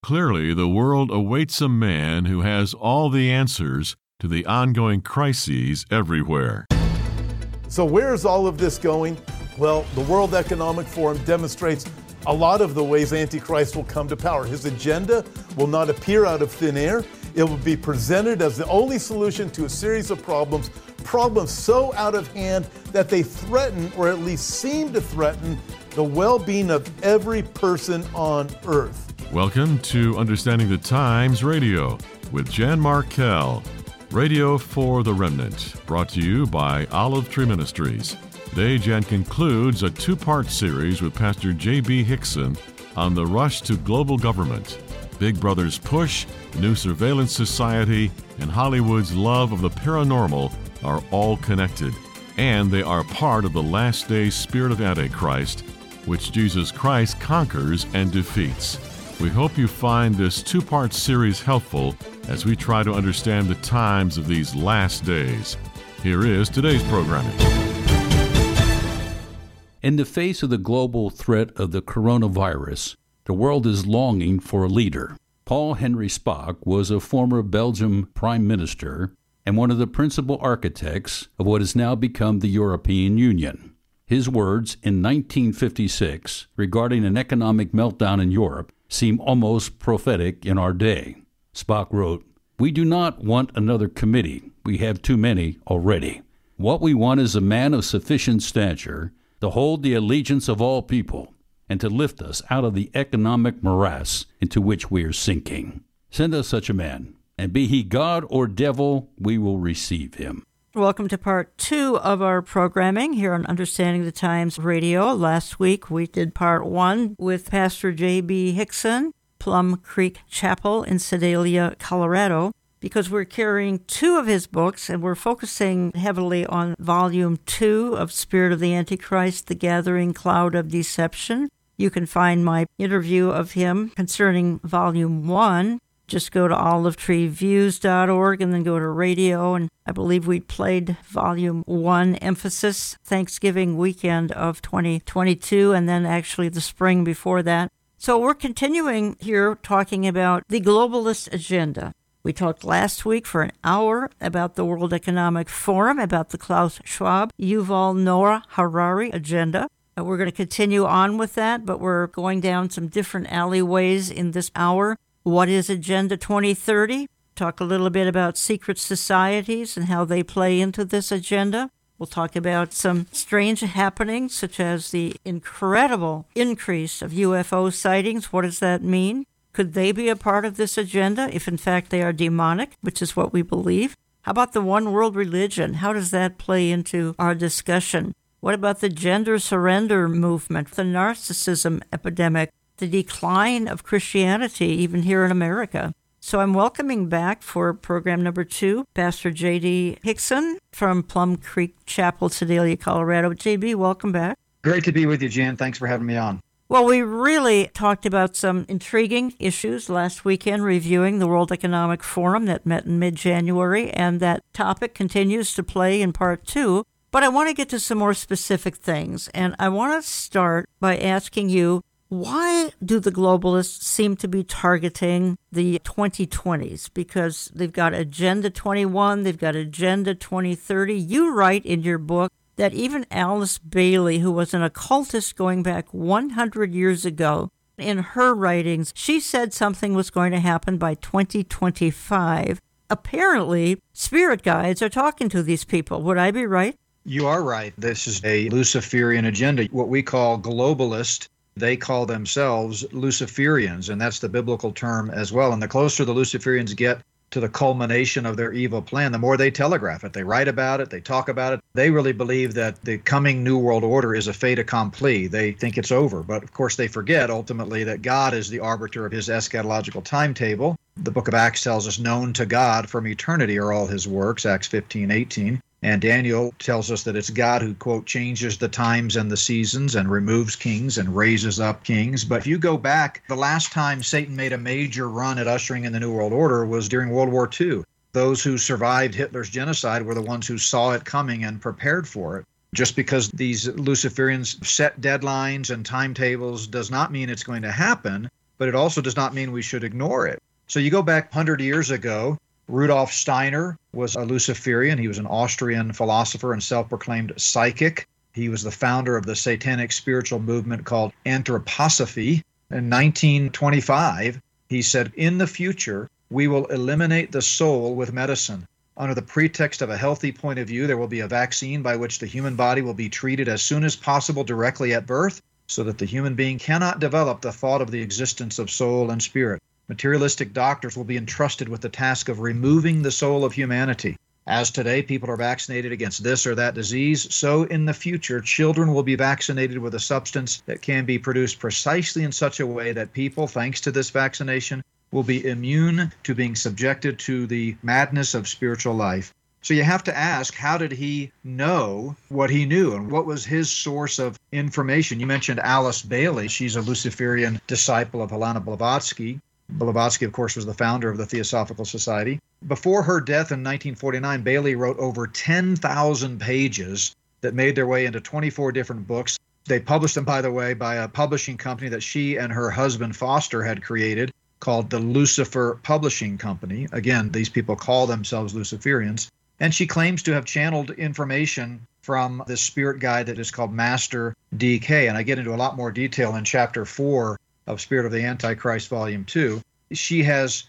Clearly, the world awaits a man who has all the answers to the ongoing crises everywhere. So where is all of this going? Well, the World Economic Forum demonstrates a lot of the ways Antichrist will come to power. His agenda will not appear out of thin air. It will be presented as the only solution to a series of problems so out of hand that they threaten, or at least seem to threaten, the well-being of every person on earth. Welcome to Understanding the Times Radio with Jan Markell, Radio for the Remnant, brought to you by Olive Tree Ministries. Today, Jan concludes a two-part series with Pastor J.B. Hixson on the rush to global government, Big Brother's push, new surveillance society, and Hollywood's love of the paranormal are all connected, and they are part of the last day spirit of Antichrist, which Jesus Christ conquers and defeats. We hope you find this two-part series helpful as we try to understand the times of these last days. Here is today's programming. In the face of the global threat of the coronavirus, the world is longing for a leader. Paul Henry Spaak was a former Belgian prime minister and one of the principal architects of what has now become the European Union. His words in 1956 regarding an economic meltdown in Europe seem almost prophetic in our day. Spaak wrote, "We do not want another committee. We have too many already. What we want is a man of sufficient stature to hold the allegiance of all people and to lift us out of the economic morass into which we are sinking. Send us such a man, and be he God or devil, we will receive him." Welcome to part 2 of our programming here on Understanding the Times Radio. Last week we did part 1 with Pastor J.B. Hixson, Plum Creek Chapel in Sedalia, Colorado, because we're carrying 2 of his books and we're focusing heavily on Volume 2 of Spirit of the Antichrist, The Gathering Cloud of Deception. You can find my interview of him concerning Volume 1. Just go to olivetreeviews.org and then go to radio, and I believe we played Volume 1, Emphasis, Thanksgiving weekend of 2022, and then actually the spring before that. So we're continuing here talking about the globalist agenda. We talked last week for an hour about the World Economic Forum, about the Klaus Schwab, Yuval Noah Harari agenda. We're going to continue on with that, but we're going down some different alleyways in this hour. What is Agenda 2030? Talk a little bit about secret societies and how they play into this agenda. We'll talk about some strange happenings, such as the incredible increase of UFO sightings. What does that mean? Could they be a part of this agenda if, in fact, they are demonic, which is what we believe? How about the one world religion? How does that play into our discussion? What about the gender surrender movement, the narcissism epidemic, the decline of Christianity, even here in America? So I'm welcoming back for program number 2, Pastor J.D. Hixson from Plum Creek Chapel, Sedalia, Colorado. J.B., welcome back. Great to be with you, Jan. Thanks for having me on. Well, we really talked about some intriguing issues last weekend, reviewing the World Economic Forum that met in mid-January, and that topic continues to play in part 2. But I want to get to some more specific things, and I want to start by asking you, why do the globalists seem to be targeting the 2020s? Because they've got Agenda 21, they've got Agenda 2030. You write in your book that even Alice Bailey, who was an occultist going back 100 years ago, in her writings, she said something was going to happen by 2025. Apparently, spirit guides are talking to these people. Would I be right? You are right. This is a Luciferian agenda, what we call globalist. They call themselves Luciferians, and that's the biblical term as well. And the closer the Luciferians get to the culmination of their evil plan, the more they telegraph it. They write about it. They talk about it. They really believe that the coming New World Order is a fait accompli. They think it's over. But of course, they forget ultimately that God is the arbiter of his eschatological timetable. The book of Acts tells us, known to God from eternity are all his works, Acts 15:18. And Daniel tells us that it's God who, quote, changes the times and the seasons and removes kings and raises up kings. But if you go back, the last time Satan made a major run at ushering in the New World Order was during World War II. Those who survived Hitler's genocide were the ones who saw it coming and prepared for it. Just because these Luciferians set deadlines and timetables does not mean it's going to happen. but it also does not mean we should ignore it. So you go back 100 years ago, Rudolf Steiner was a Luciferian. He was an Austrian philosopher and self-proclaimed psychic. He was the founder of the satanic spiritual movement called Anthroposophy. In 1925, he said, "In the future, we will eliminate the soul with medicine. Under the pretext of a healthy point of view, there will be a vaccine by which the human body will be treated as soon as possible directly at birth, so that the human being cannot develop the thought of the existence of soul and spirit. Materialistic doctors will be entrusted with the task of removing the soul of humanity. As today people are vaccinated against this or that disease, so in the future children will be vaccinated with a substance that can be produced precisely in such a way that people, thanks to this vaccination, will be immune to being subjected to the madness of spiritual life." So you have to ask, how did he know what he knew, and what was his source of information? You mentioned Alice Bailey. She's a Luciferian disciple of Helena Blavatsky. Blavatsky, of course, was the founder of the Theosophical Society. Before her death in 1949, Bailey wrote over 10,000 pages that made their way into 24 different books. They published them, by the way, by a publishing company that she and her husband Foster had created called the Lucifer Publishing Company. Again, these people call themselves Luciferians. And she claims to have channeled information from this spirit guide that is called Master DK. And I get into a lot more detail in Chapter 4 of Spirit of the Antichrist, Volume 2. She has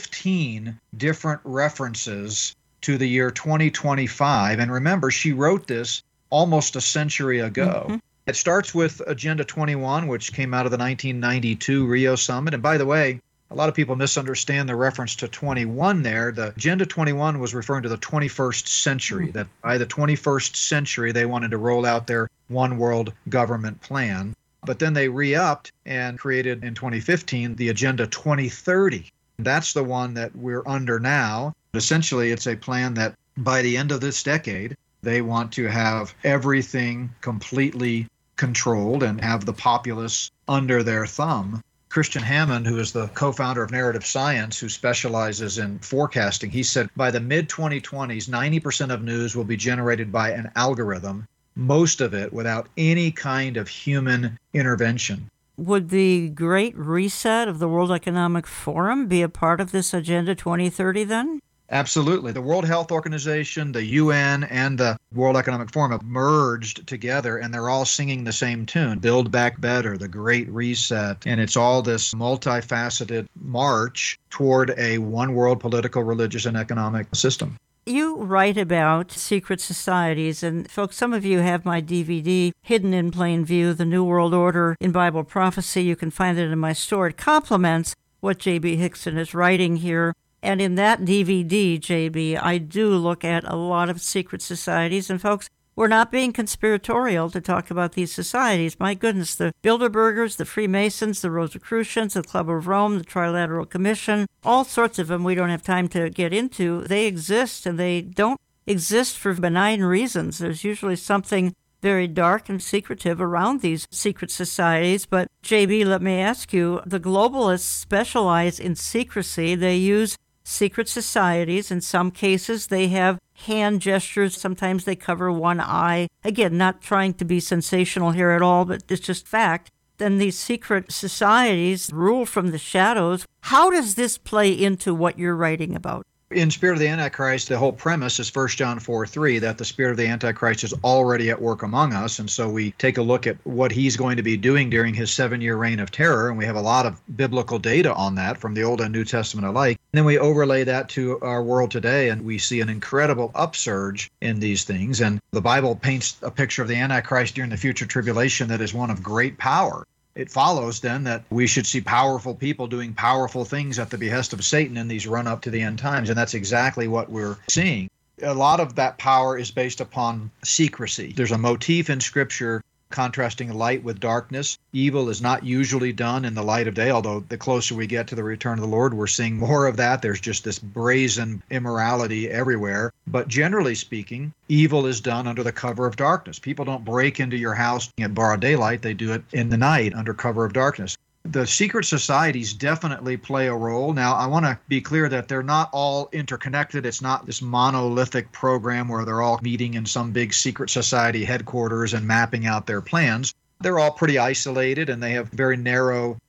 15 different references to the year 2025. And remember, she wrote this almost a century ago. Mm-hmm. It starts with Agenda 21, which came out of the 1992 Rio Summit. And by the way, a lot of people misunderstand the reference to 21 there. The Agenda 21 was referring to the 21st century, that by the 21st century, they wanted to roll out their one world government plan. But then they re-upped and created in 2015 the Agenda 2030. That's the one that we're under now. Essentially, it's a plan that by the end of this decade, they want to have everything completely controlled and have the populace under their thumb. Christian Hammond, who is the co-founder of Narrative Science, who specializes in forecasting, he said by the mid-2020s, 90% of news will be generated by an algorithm, most of it without any kind of human intervention. Would the Great Reset of the World Economic Forum be a part of this Agenda 2030 then? Absolutely. The World Health Organization, the UN, and the World Economic Forum have merged together, and they're all singing the same tune, Build Back Better, the Great Reset. And it's all this multifaceted march toward a one world political, religious, and economic system. You write about secret societies, and folks, some of you have my DVD, Hidden in Plain View, The New World Order in Bible Prophecy. You can find it in my store. It complements what J.B. Hixson is writing here. And in that DVD, J.B., I do look at a lot of secret societies. And folks, we're not being conspiratorial to talk about these societies. My goodness, the Bilderbergers, the Freemasons, the Rosicrucians, the Club of Rome, the Trilateral Commission, all sorts of them we don't have time to get into. They exist, and they don't exist for benign reasons. There's usually something very dark and secretive around these secret societies. But, J.B., let me ask you, the globalists specialize in secrecy. They use secret societies. In some cases, they have hand gestures. Sometimes they cover one eye. Again, not trying to be sensational here at all, but it's just fact. Then these secret societies rule from the shadows. How does this play into what you're writing about? In Spirit of the Antichrist, the whole premise is 1 John 4:3, that the Spirit of the Antichrist is already at work among us. And so we take a look at what he's going to be doing during his 7-year reign of terror. And we have a lot of biblical data on that from the Old and New Testament alike. And then we overlay that to our world today, and we see an incredible upsurge in these things. And the Bible paints a picture of the Antichrist during the future tribulation that is one of great power. It follows then that we should see powerful people doing powerful things at the behest of Satan in these run up to the end times. And that's exactly what we're seeing. A lot of that power is based upon secrecy. There's a motif in Scripture contrasting light with darkness. Evil is not usually done in the light of day, although the closer we get to the return of the Lord, we're seeing more of that. There's just this brazen immorality everywhere. But generally speaking, evil is done under the cover of darkness. People don't break into your house at broad daylight. They do it in the night under cover of darkness. The secret societies definitely play a role. Now, I want to be clear that they're not all interconnected. It's not this monolithic program where they're all meeting in some big secret society headquarters and mapping out their plans. They're all pretty isolated, and they have very narrow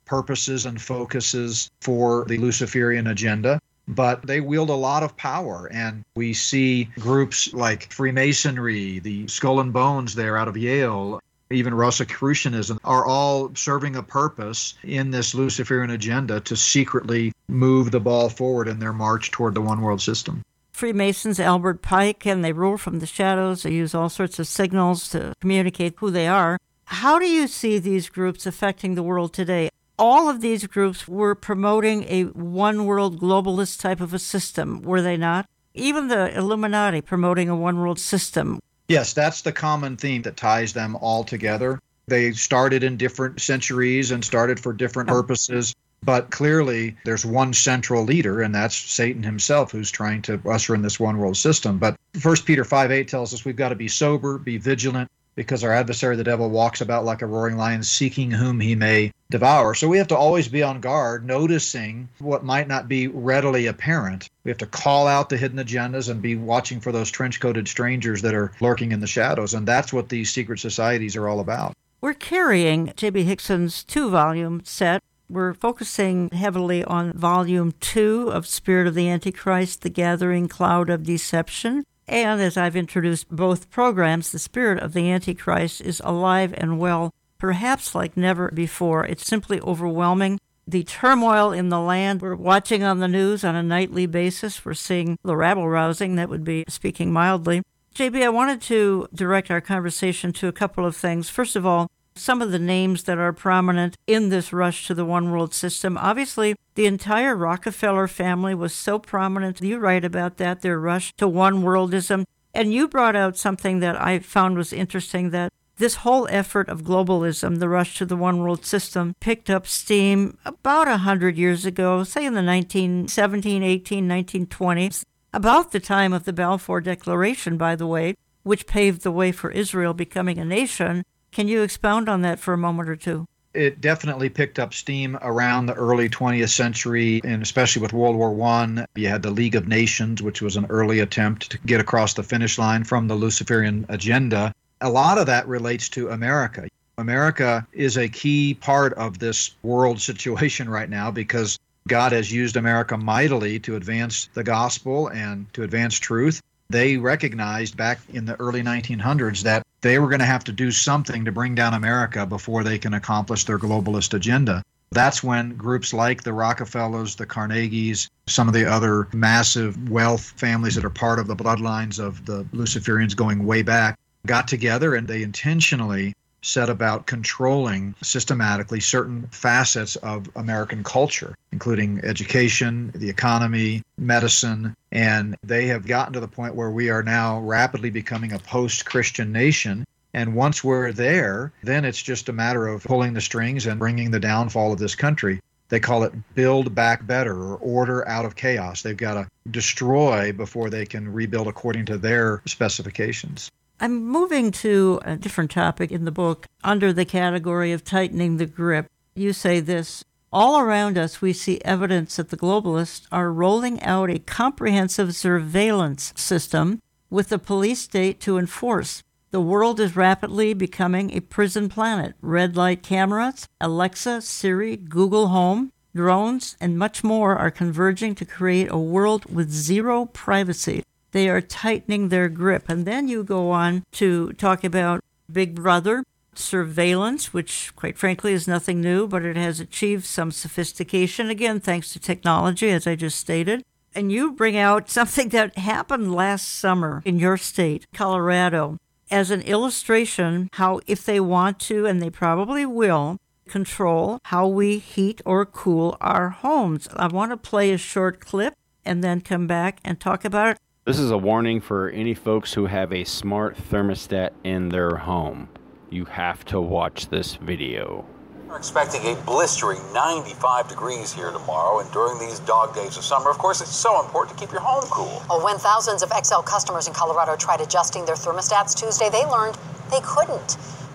purposes and focuses for the Luciferian agenda, but they wield a lot of power. And we see groups like Freemasonry, the Skull and Bones there out of Yale, even Rosicrucianism, are all serving a purpose in this Luciferian agenda to secretly move the ball forward in their march toward the one world system. Freemasons, Albert Pike, and they rule from the shadows. They use all sorts of signals to communicate who they are. How do you see these groups affecting the world today? All of these groups were promoting a one-world globalist type of a system, were they not? Even the Illuminati promoting a one-world system. Yes, that's the common theme that ties them all together. They started in different centuries and started for different purposes, but clearly there's one central leader, and that's Satan himself, who's trying to usher in this one-world system. But 1 Peter 5:8 tells us we've got to be sober, be vigilant, because our adversary, the devil, walks about like a roaring lion, seeking whom he may devour. So we have to always be on guard, noticing what might not be readily apparent. We have to call out the hidden agendas and be watching for those trench-coated strangers that are lurking in the shadows. And that's what these secret societies are all about. We're carrying J.B. Hickson's 2-volume set. We're focusing heavily on Volume 2 of Spirit of the Antichrist, The Gathering Cloud of Deception. And as I've introduced both programs, the spirit of the Antichrist is alive and well, perhaps like never before. It's simply overwhelming. The turmoil in the land, we're watching on the news on a nightly basis. We're seeing the rabble-rousing, that would be speaking mildly. JB, I wanted to direct our conversation to a couple of things. First of all, some of the names that are prominent in this rush to the one-world system. Obviously, the entire Rockefeller family was so prominent. You write about that, their rush to one-worldism. And you brought out something that I found was interesting, that this whole effort of globalism, the rush to the one-world system, picked up steam about 100 years ago, say in the 1917, 18, 1920s, about the time of the Balfour Declaration, by the way, which paved the way for Israel becoming a nation. Can you expound on that for a moment or two? It definitely picked up steam around the early 20th century, and especially with World War I. You had the League of Nations, which was an early attempt to get across the finish line from the Luciferian agenda. A lot of that relates to America. America is a key part of this world situation right now because God has used America mightily to advance the gospel and to advance truth. They recognized back in the early 1900s that they were going to have to do something to bring down America before they can accomplish their globalist agenda. That's when groups like the Rockefellers, the Carnegies, some of the other massive wealth families that are part of the bloodlines of the Luciferians going way back got together, and they intentionally set about controlling systematically certain facets of American culture, including education, the economy, medicine, and they have gotten to the point where we are now rapidly becoming a post-Christian nation. And once we're there, then it's just a matter of pulling the strings and bringing the downfall of this country. They call it build back better, or order out of chaos. They've got to destroy before they can rebuild according to their specifications. I'm moving to a different topic in the book under the category of tightening the grip. You say this: all around us we see evidence that the globalists are rolling out a comprehensive surveillance system with the police state to enforce. The world is rapidly becoming a prison planet. Red light cameras, Alexa, Siri, Google Home, drones, and much more are converging to create a world with zero privacy. They are tightening their grip. And then you go on to talk about Big Brother, surveillance, which quite frankly is nothing new, but it has achieved some sophistication, again, thanks to technology, as I just stated. And you bring out something that happened last summer in your state, Colorado, as an illustration how, if they want to, and they probably will, control how we heat or cool our homes. I want to play a short clip and then come back and talk about it. This is a warning for any folks who have a smart thermostat in their home. You have to watch this video. We're expecting a blistering 95 degrees here tomorrow, and during these dog days of summer, of course, it's so important to keep your home cool. Oh, when thousands of XL customers in Colorado tried adjusting their thermostats Tuesday, they learned they couldn't.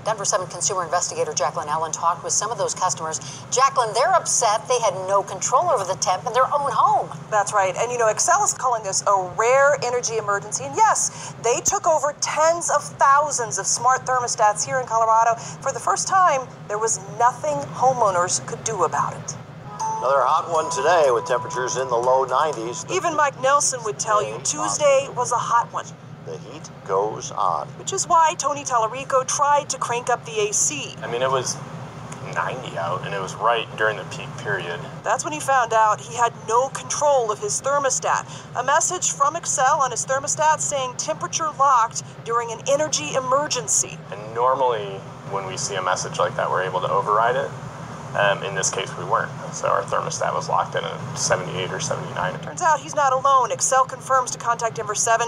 Denver 7 consumer investigator Jacqueline Allen talked with some of those customers. Jacqueline, they're upset they had no control over the temp in their own home. That's right. And, Xcel is calling this a rare energy emergency. And yes, they took over tens of thousands of smart thermostats here in Colorado. For the first time, there was nothing homeowners could do about it. Another hot one today with temperatures in the low 90s. Even Mike Nelson would tell you Tuesday was a hot one. The heat goes on. Which is why Tony Tallarico tried to crank up the AC. I mean, it was 90 out, and it was right during the peak period. That's when he found out he had no control of his thermostat. A message from Xcel on his thermostat saying temperature locked during an energy emergency. And normally, when we see a message like that, we're able to override it. In this case, we weren't. So our thermostat was locked in at 78 or 79. Turns out he's not alone. Xcel confirms to Contact Denver 7,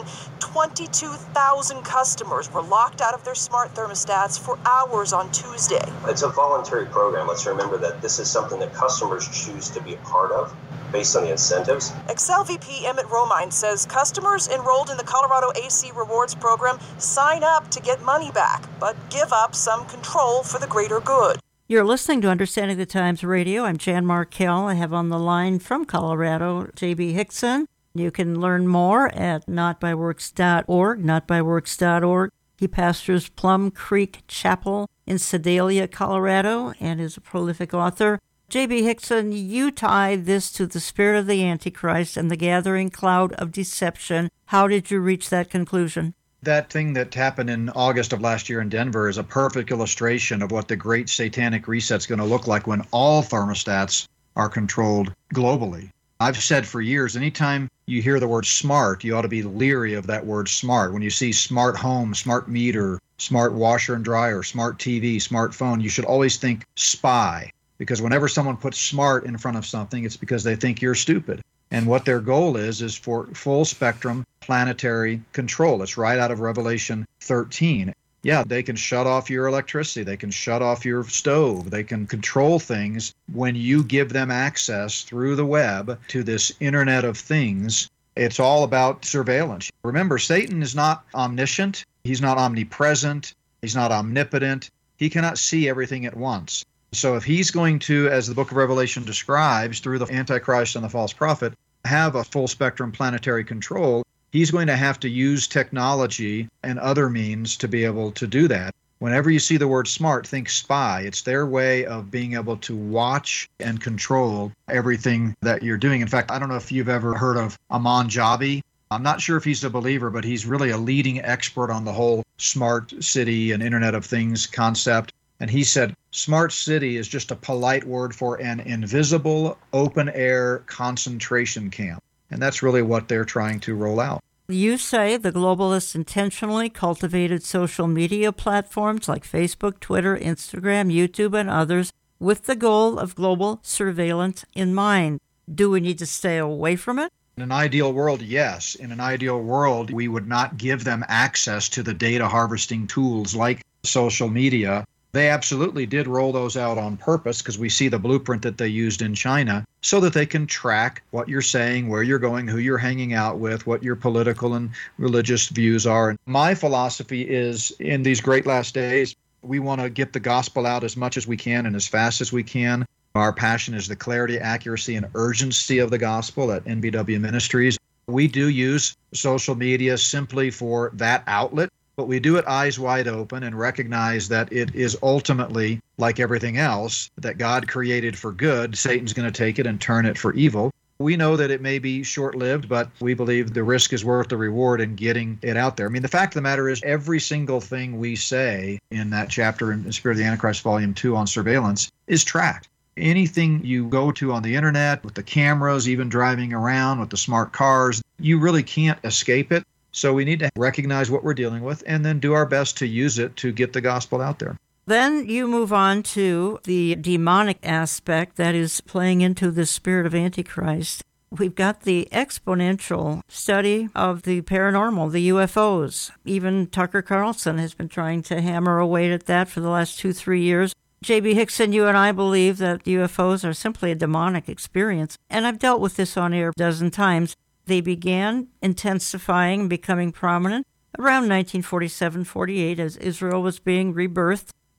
22,000 customers were locked out of their smart thermostats for hours on Tuesday. It's a voluntary program. Let's remember that this is something that customers choose to be a part of based on the incentives. Xcel VP Emmett Romine says customers enrolled in the Colorado AC Rewards program sign up to get money back, but give up some control for the greater good. You're listening to Understanding the Times Radio. I'm Jan Markell. I have on the line from Colorado, J.B. Hickson. You can learn more at notbyworks.org, notbyworks.org. He pastors Plum Creek Chapel in Sedalia, Colorado, and is a prolific author. J.B. Hickson, you tie this to the spirit of the Antichrist and the gathering cloud of deception. How did you reach that conclusion? That thing that happened in August of last year in Denver is a perfect illustration of what the great satanic reset's going to look like when all thermostats are controlled globally. I've said for years, anytime you hear the word smart, you ought to be leery of that word smart. When you see smart home, smart meter, smart washer and dryer, smart TV, smartphone, you should always think spy. Because whenever someone puts smart in front of something, it's because they think you're stupid. And what their goal is for full spectrum planetary control. It's right out of Revelation 13. Yeah, they can shut off your electricity. They can shut off your stove. They can control things when you give them access through the web to this Internet of Things. It's all about surveillance. Remember, Satan is not omniscient. He's not omnipresent. He's not omnipotent. He cannot see everything at once. So if he's going to, as the book of Revelation describes, through the Antichrist and the false prophet, have a full spectrum planetary control, he's going to have to use technology and other means to be able to do that. Whenever you see the word smart, think spy. It's their way of being able to watch and control everything that you're doing. In fact, I don't know if you've ever heard of Aman Jabi. I'm not sure if he's a believer, but he's really a leading expert on the whole smart city and Internet of Things concept. And he said, smart city is just a polite word for an invisible open-air concentration camp. And that's really what they're trying to roll out. You say the globalists intentionally cultivated social media platforms like Facebook, Twitter, Instagram, YouTube, and others with the goal of global surveillance in mind. Do we need to stay away from it? In an ideal world, yes. In an ideal world, we would not give them access to the data harvesting tools like social media. They absolutely did roll those out on purpose because we see the blueprint that they used in China so that they can track what you're saying, where you're going, who you're hanging out with, what your political and religious views are. And my philosophy is in these great last days, we want to get the gospel out as much as we can and as fast as we can. Our passion is the clarity, accuracy, and urgency of the gospel at NBW Ministries. We do use social media simply for that outlet. But we do it eyes wide open and recognize that it is ultimately, like everything else, that God created for good. Satan's going to take it and turn it for evil. We know that it may be short-lived, but we believe the risk is worth the reward in getting it out there. I mean, the fact of the matter is every single thing we say in that chapter in Spirit of the Antichrist, Volume 2 on surveillance is tracked. Anything you go to on the internet, with the cameras, even driving around with the smart cars, you really can't escape it. So we need to recognize what we're dealing with and then do our best to use it to get the gospel out there. Then you move on to the demonic aspect that is playing into the spirit of Antichrist. We've got the exponential study of the paranormal, the UFOs. Even Tucker Carlson has been trying to hammer away at that for the last 2-3 years. J.B. Hickson, you and I believe that UFOs are simply a demonic experience, and I've dealt with this on air a dozen times. They began intensifying, becoming prominent around 1947-48 as Israel was being rebirthed.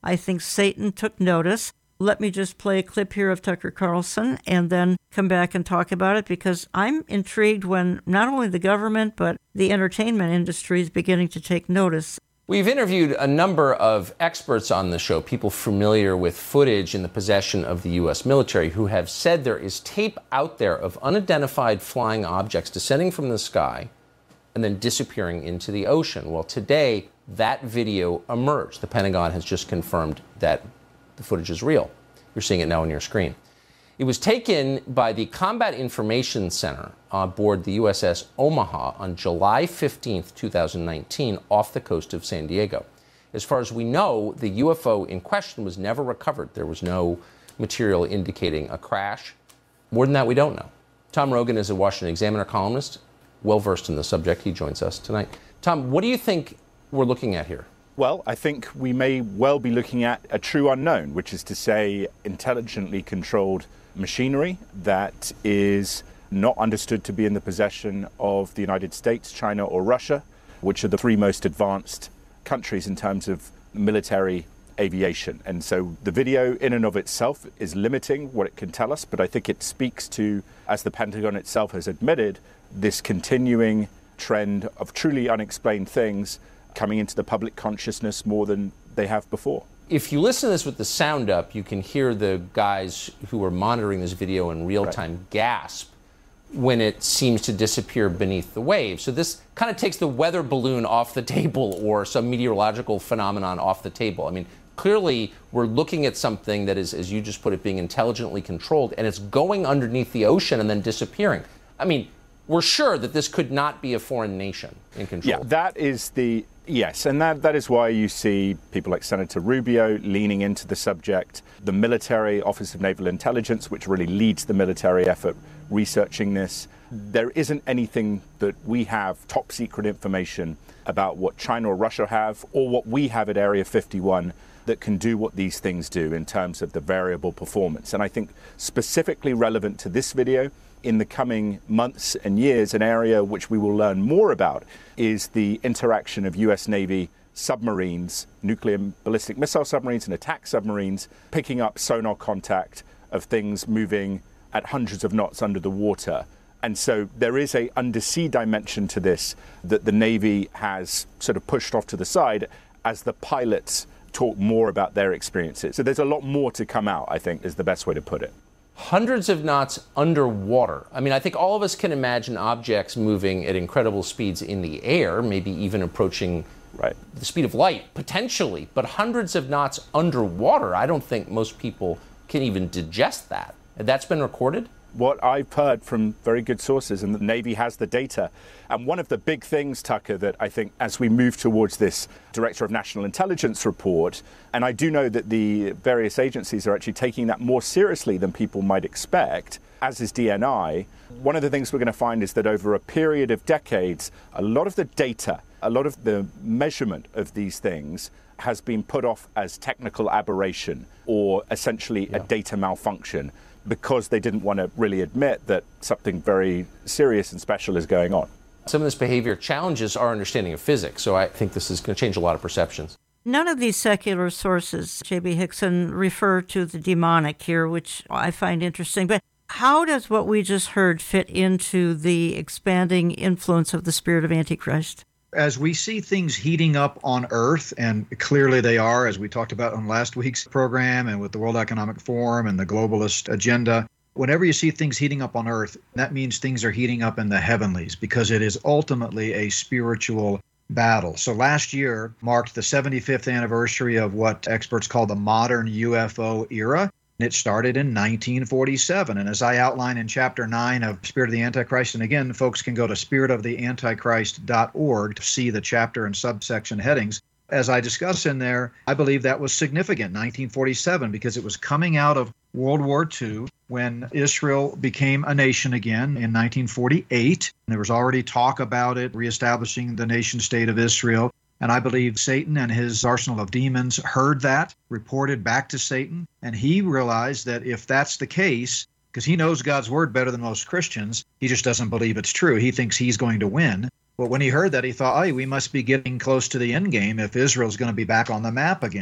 I think Satan took notice. Let me just play a clip here of Tucker Carlson and then come back and talk about it, because I'm intrigued when not only the government but the entertainment industry is beginning to take notice. We've interviewed a number of experts on the show, people familiar with footage in the possession of the U.S. military, who have said there is tape out there of unidentified flying objects descending from the sky and then disappearing into the ocean. Well, today, that video emerged. The Pentagon has just confirmed that the footage is real. You're seeing it now on your screen. It was taken by the Combat Information Center aboard the USS Omaha on July 15th, 2019, off the coast of San Diego. As far as we know, the UFO in question was never recovered. There was no material indicating a crash. More than that, we don't know. Tom Rogan is a Washington Examiner columnist, well-versed in the subject. He joins us tonight. Tom, what do you think we're looking at here? Well, I think we may well be looking at a true unknown, which is to say intelligently controlled machinery that is not understood to be in the possession of the United States, China, or Russia, which are the three most advanced countries in terms of military aviation. And so the video in and of itself is limiting what it can tell us, but I think it speaks to, as the Pentagon itself has admitted, this continuing trend of truly unexplained things coming into the public consciousness more than they have before. If you listen to this with the sound up, you can hear the guys who are monitoring this video in real time gasp when it seems to disappear beneath the waves. So this kind of takes the weather balloon off the table or some meteorological phenomenon off the table. I mean, clearly we're looking at something that is, as you just put it, being intelligently controlled, and it's going underneath the ocean and then disappearing. I mean, we're sure that this could not be a foreign nation in control. Yeah, that is the... Yes, and that is why you see people like Senator Rubio leaning into the subject, the military, Office of Naval Intelligence, which really leads the military effort researching this. There isn't anything that we have, top secret information, about what China or Russia have, or what we have at Area 51, that can do what these things do in terms of the variable performance. And I think specifically relevant to this video, in the coming months and years, an area which we will learn more about is the interaction of U.S. Navy submarines, nuclear ballistic missile submarines and attack submarines, picking up sonar contact of things moving at hundreds of knots under the water. And so there is a undersea dimension to this that the Navy has sort of pushed off to the side as the pilots talk more about their experiences. So there's a lot more to come out, I think, is the best way to put it. Hundreds of knots underwater. I mean, I think all of us can imagine objects moving at incredible speeds in the air, maybe even approaching the speed of light, potentially. But hundreds of knots underwater, I don't think most people can even digest that. That's been recorded? What I've heard from very good sources, and the Navy has the data. And one of the big things, Tucker, that I think as we move towards this Director of National Intelligence report, and I do know that the various agencies are actually taking that more seriously than people might expect, as is DNI, one of the things we're going to find is that over a period of decades, a lot of the data, a lot of the measurement of these things has been put off as technical aberration or essentially a data malfunction, because they didn't want to really admit that something very serious and special is going on. Some of this behavior challenges our understanding of physics, so I think this is going to change a lot of perceptions. None of these secular sources, J.B. Hixson, refer to the demonic here, which I find interesting. But how does what we just heard fit into the expanding influence of the spirit of Antichrist? As we see things heating up on Earth, and clearly they are, as we talked about on last week's program and with the World Economic Forum and the globalist agenda, whenever you see things heating up on Earth, that means things are heating up in the heavenlies, because it is ultimately a spiritual battle. So last year marked the 75th anniversary of what experts call the modern UFO era. It started in 1947. And as I outline in Chapter 9 of Spirit of the Antichrist, and again, folks can go to spiritoftheantichrist.org to see the chapter and subsection headings. As I discuss in there, I believe that was significant, 1947, because it was coming out of World War II when Israel became a nation again in 1948. There was already talk about it, reestablishing the nation state of Israel. And I believe Satan and his arsenal of demons heard that, reported back to Satan, and he realized that if that's the case, because he knows God's word better than most Christians, he just doesn't believe it's true. He thinks he's going to win. But when he heard that, he thought, we must be getting close to the end game if Israel's going to be back on the map again.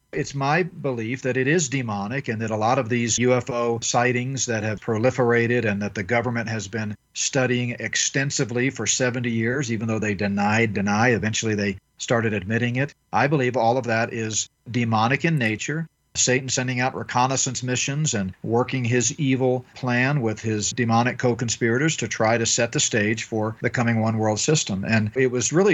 It's my belief that it is demonic and that a lot of these UFO sightings that have proliferated and that the government has been studying extensively for 70 years, even though they deny, eventually they started admitting it. I believe all of that is demonic in nature. Satan sending out reconnaissance missions and working his evil plan with his demonic co-conspirators to try to set the stage for the coming one world system. And it was really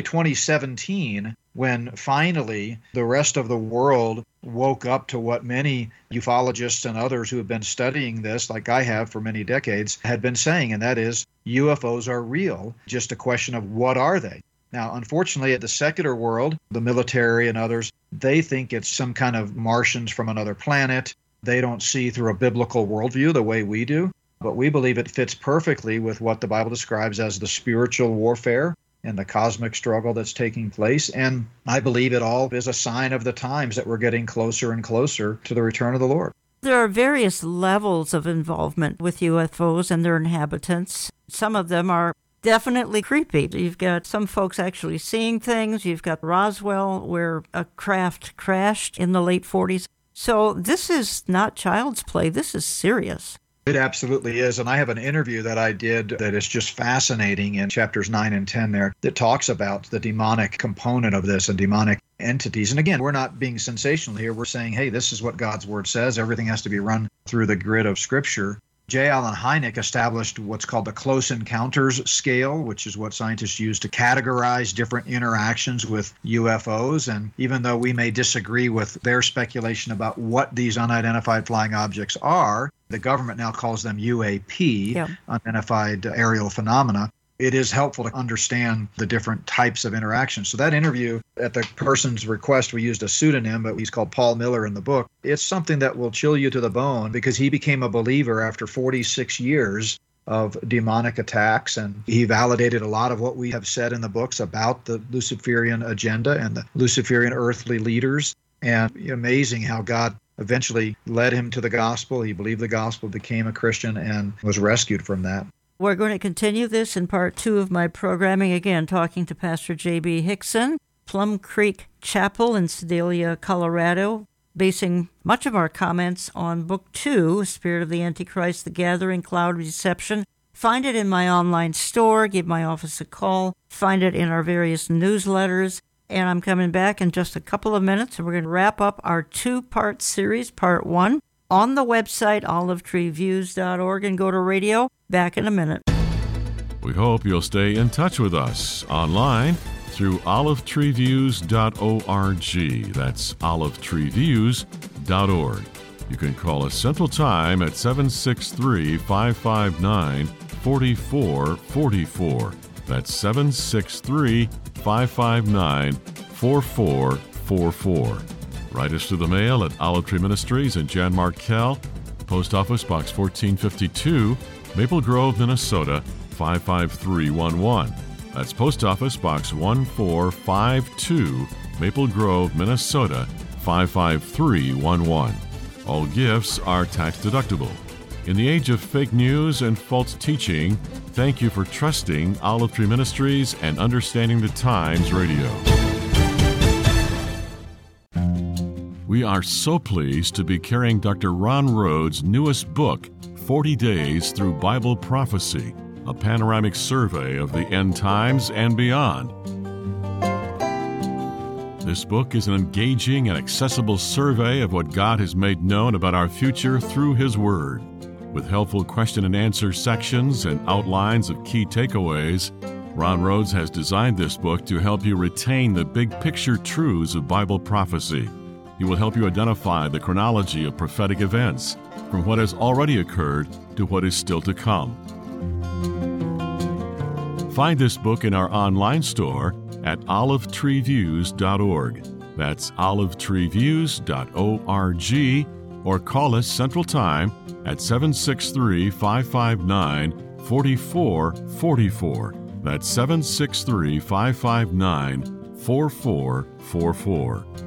2017 when finally the rest of the world woke up to what many ufologists and others who have been studying this, like I have for many decades, had been saying, and that is UFOs are real, just a question of what are they? Now, unfortunately, at the secular world, the military and others, they think it's some kind of Martians from another planet. They don't see through a biblical worldview the way we do, but we believe it fits perfectly with what the Bible describes as the spiritual warfare and the cosmic struggle that's taking place. And I believe it all is a sign of the times that we're getting closer and closer to the return of the Lord. There are various levels of involvement with UFOs and their inhabitants. Some of them are definitely creepy. You've got some folks actually seeing things. You've got Roswell, where a craft crashed in the late 40s. So this is not child's play. This is serious. It absolutely is. And I have an interview that I did that is just fascinating in chapters 9 and 10 there that talks about the demonic component of this and demonic entities. And again, we're not being sensational here. We're saying, hey, this is what God's word says. Everything has to be run through the grid of Scripture. J. Allen Hynek established what's called the Close Encounters Scale, which is what scientists use to categorize different interactions with UFOs. And even though we may disagree with their speculation about what these unidentified flying objects are, the government now calls them UAP, unidentified aerial phenomena. It is helpful to understand the different types of interactions. So that interview, at the person's request, we used a pseudonym, but he's called Paul Miller in the book. It's something that will chill you to the bone because he became a believer after 46 years of demonic attacks, and he validated a lot of what we have said in the books about the Luciferian agenda and the Luciferian earthly leaders. And amazing how God eventually led him to the gospel. He believed the gospel, became a Christian, and was rescued from that. We're going to continue this in part 2 of my programming, again, talking to Pastor J.B. Hickson, Plum Creek Chapel in Sedalia, Colorado, basing much of our comments on Book 2, Spirit of the Antichrist, The Gathering, Cloud Reception. Find it in my online store, give my office a call, find it in our various newsletters, and I'm coming back in just a couple of minutes, and we're going to wrap up our 2-part series, Part 1, on the website, olivetreeviews.org, and go to radio. Back in a minute. We hope you'll stay in touch with us online through olivetreeviews.org. That's olivetreeviews.org. You can call us Central Time at 763-559-4444. That's 763-559-4444. Write us through the mail at Olive Tree Ministries and Jan Markell, Post Office Box 1452, Maple Grove, Minnesota 55311. That's Post Office Box 1452, Maple Grove, Minnesota 55311. All gifts are tax deductible. In the age of fake news and false teaching, thank you for trusting Olive Tree Ministries and Understanding the Times Radio. We are so pleased to be carrying Dr. Ron Rhodes' newest book, 40 Days Through Bible Prophecy, a panoramic survey of the end times and beyond. This book is an engaging and accessible survey of what God has made known about our future through His Word. With helpful question and answer sections and outlines of key takeaways, Ron Rhodes has designed this book to help you retain the big picture truths of Bible prophecy. He will help you identify the chronology of prophetic events, from what has already occurred to what is still to come. Find this book in our online store at olivetreeviews.org. That's olivetreeviews.org, or call us Central Time at 763-559-4444. That's 763-559-4444.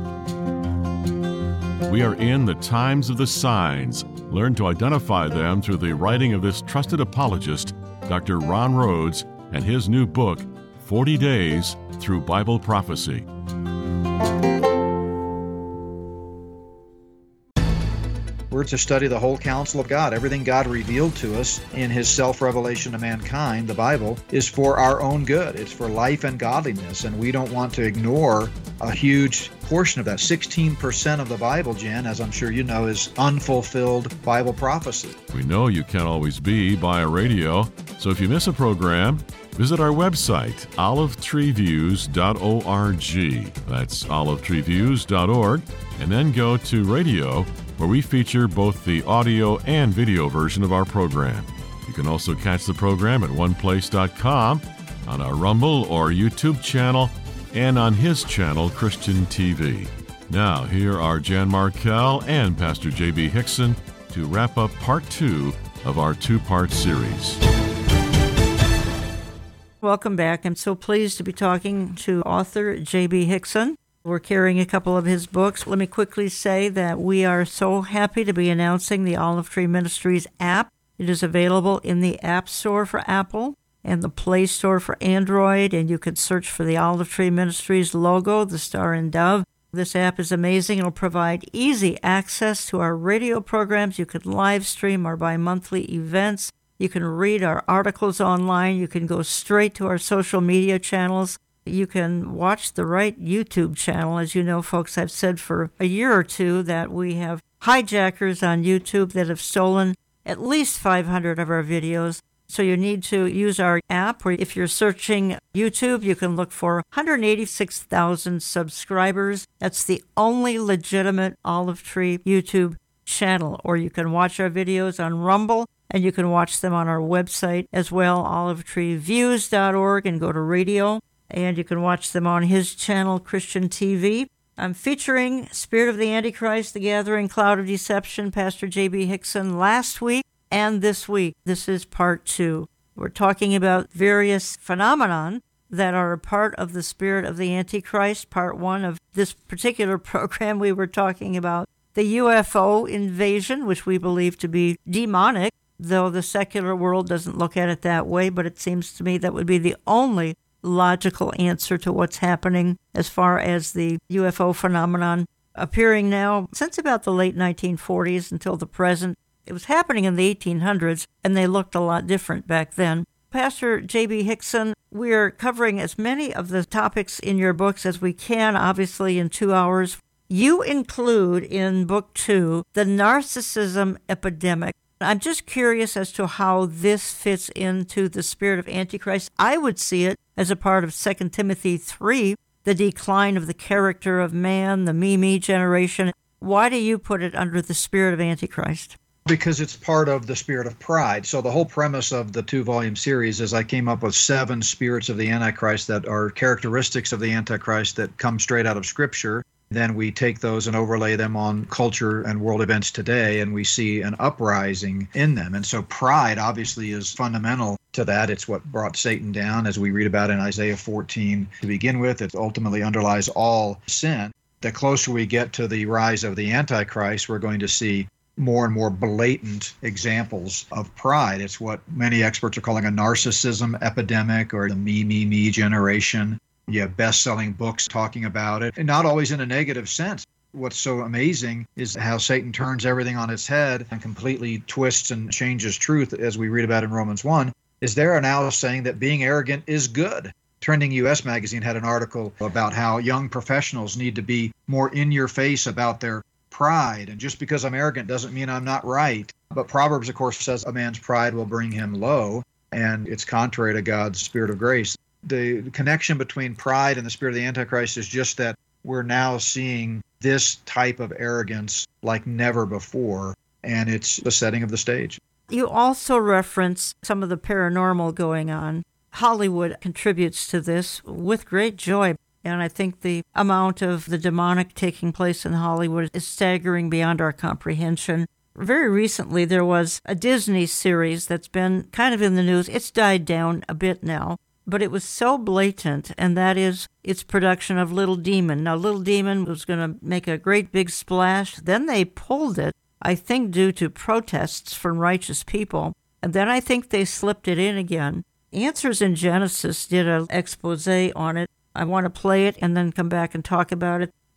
We are in the times of the signs. Learn to identify them through the writing of this trusted apologist, Dr. Ron Rhodes, and his new book, 40 Days Through Bible Prophecy. We're to study the whole counsel of God. Everything God revealed to us in his self-revelation to mankind, the Bible, is for our own good. It's for life and godliness, and we don't want to ignore a huge portion of that. 16% of the Bible, Jen, as I'm sure you know, is unfulfilled Bible prophecy. We know you can't always be by a radio, so if you miss a program, visit our website, olivetreeviews.org. That's olivetreeviews.org, and then go to radio, where we feature both the audio and video version of our program. You can also catch the program at oneplace.com, on our Rumble or YouTube channel, and on his channel, Christian TV. Now, here are Jan Markell and Pastor J.B. Hickson to wrap up part 2 of our 2-part series. Welcome back. I'm so pleased to be talking to author J.B. Hickson. We're carrying a couple of his books. Let me quickly say that we are so happy to be announcing the Olive Tree Ministries app. It is available in the App Store for Apple and the Play Store for Android, and you can search for the Olive Tree Ministries logo, the star and dove. This app is amazing. It'll provide easy access to our radio programs. You can live stream our bi-monthly events. You can read our articles online. You can go straight to our social media channels. You can watch the right YouTube channel. As you know, folks, I've said for a year or two that we have hijackers on YouTube that have stolen at least 500 of our videos. So you need to use our app, or if you're searching YouTube, you can look for 186,000 subscribers. That's the only legitimate Olive Tree YouTube channel. Or you can watch our videos on Rumble, and you can watch them on our website as well, olivetreeviews.org, and go to radio. And you can watch them on his channel, Christian TV. I'm featuring Spirit of the Antichrist, The Gathering Cloud of Deception, Pastor J.B. Hickson last week and this week. This is part 2. We're talking about various phenomenon that are a part of the Spirit of the Antichrist. Part 1 of this particular program, we were talking about the UFO invasion, which we believe to be demonic, though the secular world doesn't look at it that way, but it seems to me that would be the only logical answer to what's happening as far as the UFO phenomenon appearing now since about the late 1940s until the present. It was happening in the 1800s, and they looked a lot different back then. Pastor J.B. Hickson, we're covering as many of the topics in your books as we can, obviously in 2 hours. You include in Book 2 the narcissism epidemic. I'm just curious as to how this fits into the Spirit of Antichrist. I would see it as a part of 2 Timothy 3, the decline of the character of man, the me generation. Why do you put it under the Spirit of Antichrist? Because it's part of the spirit of pride. So the whole premise of the 2-volume series is I came up with 7 spirits of the Antichrist that are characteristics of the Antichrist that come straight out of Scripture. Then we take those and overlay them on culture and world events today, and we see an uprising in them. And so pride obviously is fundamental to that. It's what brought Satan down, as we read about in Isaiah 14 to begin with. It ultimately underlies all sin. The closer we get to the rise of the Antichrist, we're going to see more and more blatant examples of pride. It's what many experts are calling a narcissism epidemic, or the me generation. You have best-selling books talking about it, and not always in a negative sense. What's so amazing is how Satan turns everything on its head and completely twists and changes truth, as we read about in Romans 1, is they're now saying that being arrogant is good. Trending U.S. magazine had an article about how young professionals need to be more in your face about their pride. And just because I'm arrogant doesn't mean I'm not right. But Proverbs, of course, says a man's pride will bring him low, and it's contrary to God's spirit of grace. The connection between pride and the spirit of the Antichrist is just that we're now seeing this type of arrogance like never before, and it's the setting of the stage. You also reference some of the paranormal going on. Hollywood contributes to this with great joy, and I think the amount of the demonic taking place in Hollywood is staggering beyond our comprehension. Very recently, there was a Disney series that's been kind of in the news. It's died down a bit now, but it was so blatant, and that is its production of Little Demon. Now, Little Demon was going to make a great big splash. Then they pulled it, I think due to protests from righteous people. And then I think they slipped it in again. Answers in Genesis did an expose on it. I want to play it and then come back and talk about it.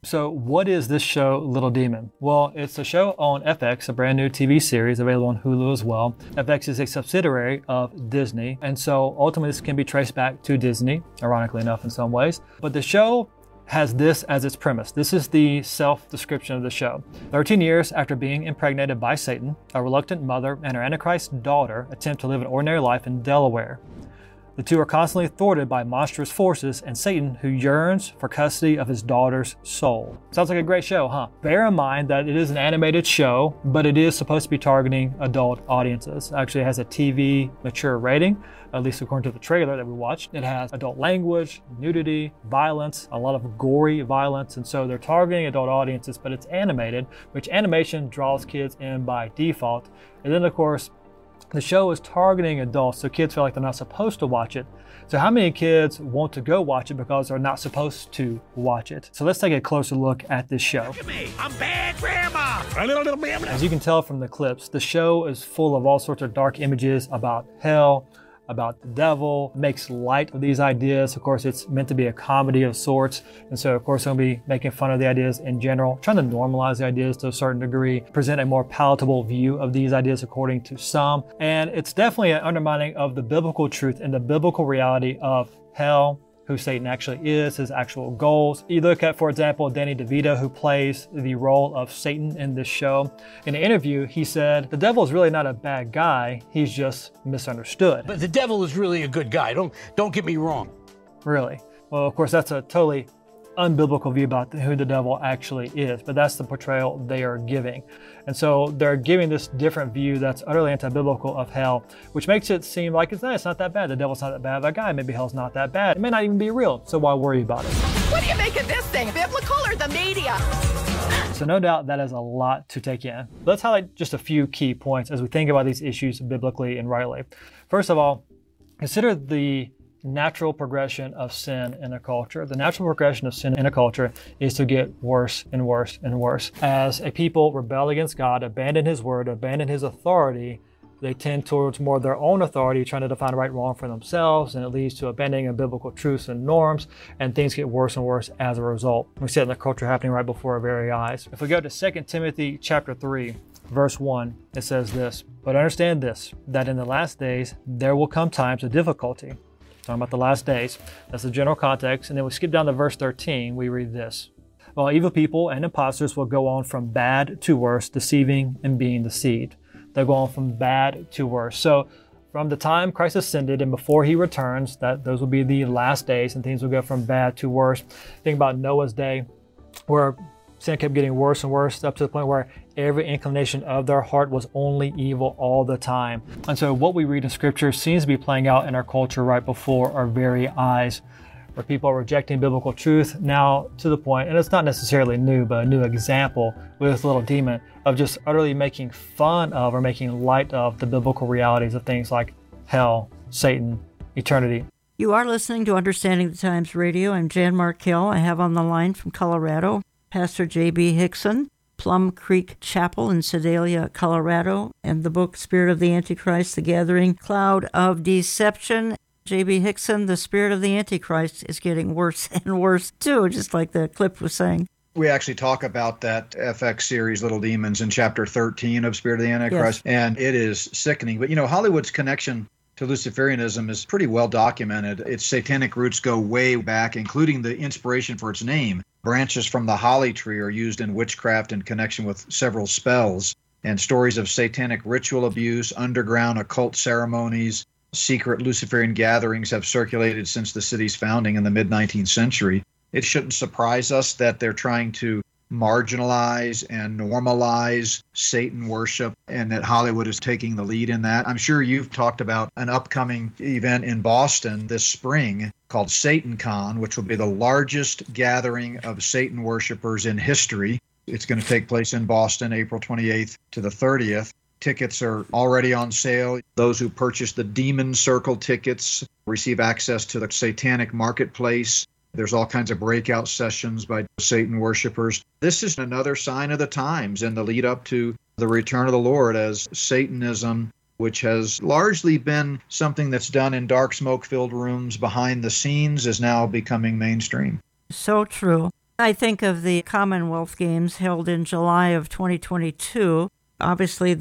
So what is this show, Little Demon? Well, it's a show on FX, a brand new TV series available on Hulu as well. FX is a subsidiary of Disney, and so ultimately this can be traced back to Disney, ironically enough in some ways. But the show has this as its premise. This is the self-description of the show. 13 years after being impregnated by Satan, a reluctant mother and her Antichrist daughter attempt to live an ordinary life in Delaware. The two are constantly thwarted by monstrous forces and Satan, who yearns for custody of his daughter's soul. Sounds like a great show, huh? Bear in mind that it is an animated show, but it is supposed to be targeting adult audiences. Actually, it has a TV mature rating, at least according to the trailer that we watched. It has adult language, nudity, violence, a lot of gory violence, and so they're targeting adult audiences, but it's animated, which animation draws kids in by default. And then, of course, the show is targeting adults, so kids feel like they're not supposed to watch it. So how many kids want to go watch it because they're not supposed to watch it? So let's take a closer look at this show. Look at me, I'm bad grandma. As you can tell from the clips, the show is full of all sorts of dark images about hell, about the devil, makes light of these ideas. Of course, it's meant to be a comedy of sorts. And so, of course, they'll be making fun of the ideas in general, trying to normalize the ideas to a certain degree, present a more palatable view of these ideas according to some. And it's definitely an undermining of the biblical truth and the biblical reality of hell, who Satan actually is, his actual goals. You look at, for example, Danny DeVito, who plays the role of Satan in this show. In an interview, he said, the devil is really not a bad guy, he's just misunderstood. But the devil is really a good guy, don't get me wrong. Really? Well, of course, that's a totally unbiblical view about who the devil actually is, but that's the portrayal they are giving. And so they're giving this different view that's utterly anti-biblical of hell, which makes it seem like it's not that bad. The devil's not that bad of a guy. Maybe hell's not that bad. It may not even be real, so why worry about it? What do you make of this thing, biblical or the media? So no doubt that is a lot to take in. Let's highlight just a few key points as we think about these issues biblically and rightly. First of all, consider the natural progression of sin in a culture. The natural progression of sin in a culture is to get worse and worse and worse. As a people rebel against God, abandon His word, abandon His authority, they tend towards more of their own authority, trying to define right and wrong for themselves, and it leads to abandoning of biblical truths and norms, and things get worse and worse as a result. We see it in the culture happening right before our very eyes. If we go to 2 Timothy chapter 3, verse 1, it says this, "But understand this, that in the last days there will come times of difficulty." Talking about the last days. That's the general context. And then we skip down to verse 13. We read this. "While evil people and impostors will go on from bad to worse, deceiving and being deceived." They'll go on from bad to worse. So from the time Christ ascended and before He returns, those will be the last days, and things will go from bad to worse. Think about Noah's day, where sin kept getting worse and worse, up to the point where every inclination of their heart was only evil all the time. And so what we read in Scripture seems to be playing out in our culture right before our very eyes, where people are rejecting biblical truth now to the point, and it's not necessarily new, but a new example with Little Demon, of just utterly making fun of or making light of the biblical realities of things like hell, Satan, eternity. You are listening to Understanding the Times Radio. I'm Jan Markell. I have on the line from Colorado Pastor J.B. Hickson, Plum Creek Chapel in Sedalia, Colorado, and the book Spirit of the Antichrist, The Gathering Cloud of Deception. J.B. Hickson, the spirit of the Antichrist is getting worse and worse too, just like the clip was saying. We actually talk about that FX series, Little Demons, in chapter 13 of Spirit of the Antichrist, yes. And it is sickening. But, Hollywood's connection to Luciferianism is pretty well documented. Its satanic roots go way back, including the inspiration for its name. Branches from the holly tree are used in witchcraft in connection with several spells, and stories of satanic ritual abuse, underground occult ceremonies, secret Luciferian gatherings have circulated since the city's founding in the mid-19th century. It shouldn't surprise us that they're trying to marginalize and normalize Satan worship, and that Hollywood is taking the lead in that. I'm sure you've talked about an upcoming event in Boston this spring called SatanCon, which will be the largest gathering of Satan worshipers in history. It's going to take place in Boston, April 28th to the 30th. Tickets are already on sale. Those who purchase the Demon Circle tickets receive access to the Satanic Marketplace. There's all kinds of breakout sessions by Satan worshipers. This is another sign of the times in the lead up to the return of the Lord, as Satanism, which has largely been something that's done in dark smoke-filled rooms behind the scenes, is now becoming mainstream. So true. I think of the Commonwealth Games held in July of 2022. Obviously,